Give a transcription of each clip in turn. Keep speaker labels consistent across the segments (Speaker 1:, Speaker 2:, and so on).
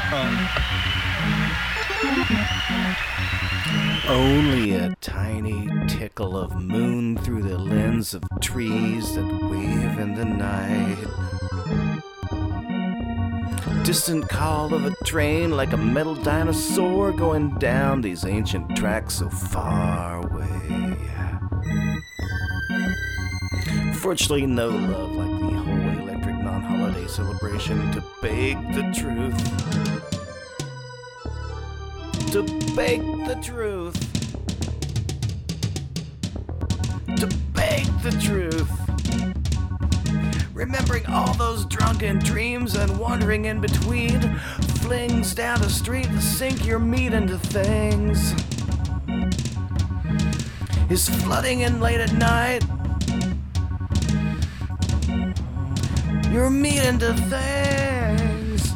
Speaker 1: Only a tiny tickle of moon through the lens of trees that wave in the night. Distant call of a train like a metal dinosaur going down these ancient tracks so far away. Fortunately, no love like the whole electric non-holiday celebration to bake the truth. To bake the truth. To bake the truth. Remembering all those drunken dreams and wandering in between flings down the street to sink your meat into things. Is flooding in late at night. Your meat into things.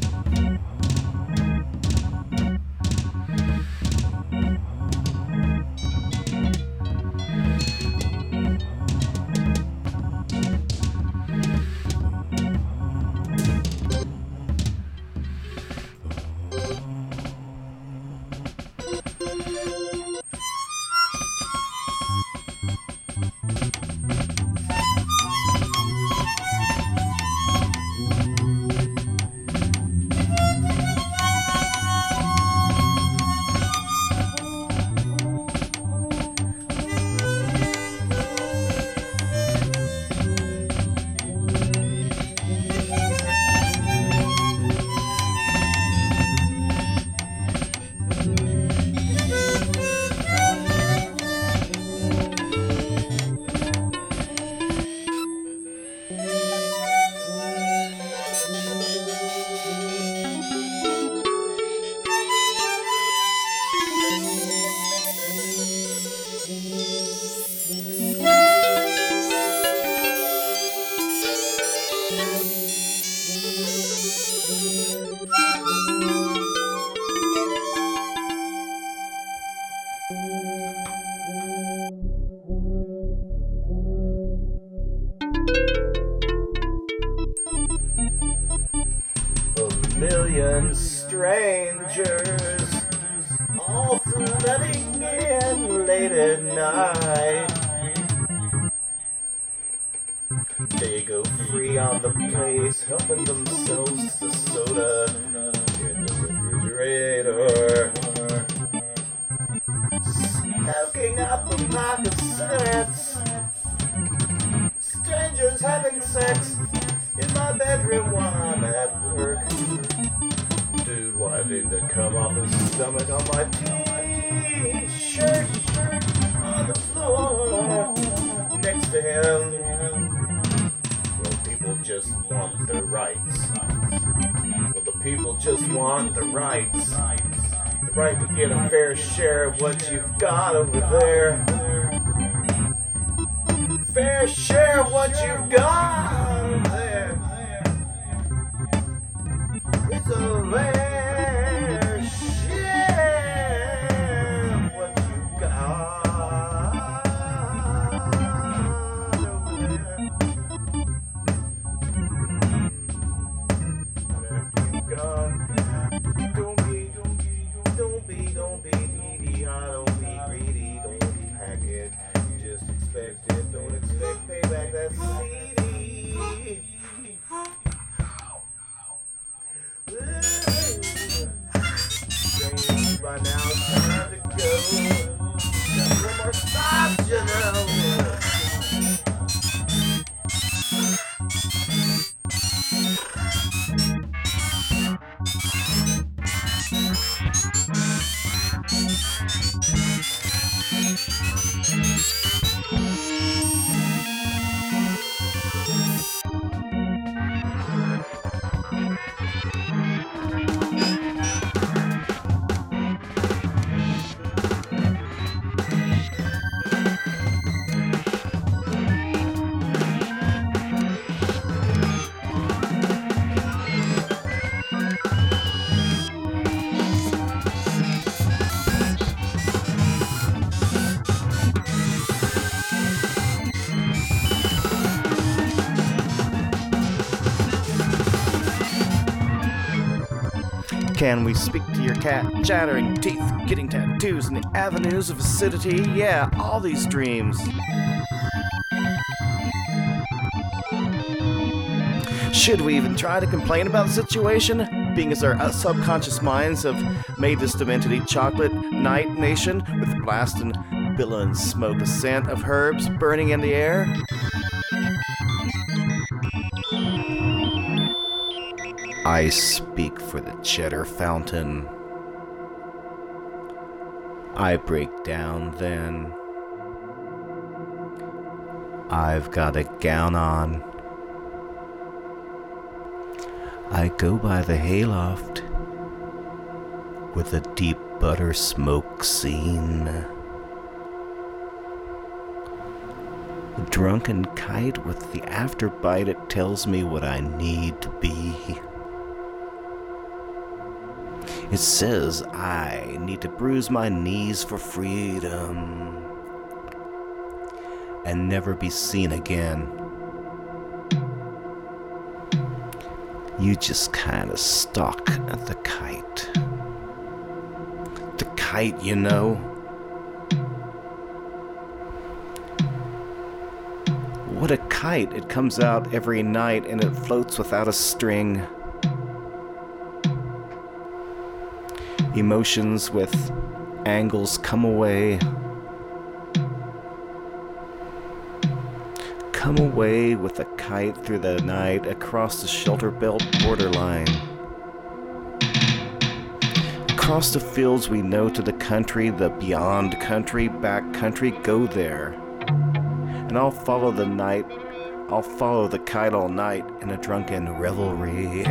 Speaker 1: Million strangers all flooding in late at night. They go free on the place, helping themselves to soda in the refrigerator. Smoking up a pack of cigarettes. Strangers having sex in my bedroom while I'm at work. Dude wiping the cum off his stomach on my t-shirt on the floor next to him. Well, people just want their rights. Well, the people just want the rights. The right to get a fair share of what you've got over there. Fair share of what you've got over there. It's a fair share of what you've got over there. And after you've gone, don't be needy, don't be greedy, don't pack it, just expect it, don't expect payback, that's seedy. Can we speak to your cat? Chattering teeth, getting tattoos in the avenues of acidity. Yeah, all these dreams. Should we even try to complain about the situation? Being as our subconscious minds have made this demented chocolate night nation with blast and billow smoke, a scent of herbs burning in the air? I speak for the cheddar fountain. I break down then. I've got a gown on. I go by the hayloft with a deep butter smoke scene. A drunken kite with the afterbite, it tells me what I need to be. It says I need to bruise my knees for freedom and never be seen again. You just kinda stalk at the kite. The kite, you know. What a kite! It comes out every night and it floats without a string. Emotions with angles come away. Come away with a kite through the night across the shelter belt borderline. Across the fields we know to the country, the beyond country, back country, go there. And I'll follow the night, I'll follow the kite all night in a drunken revelry.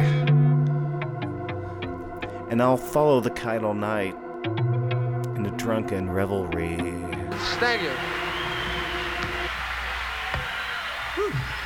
Speaker 1: And I'll follow the kite all night in a drunken revelry.
Speaker 2: Thank you. Whew.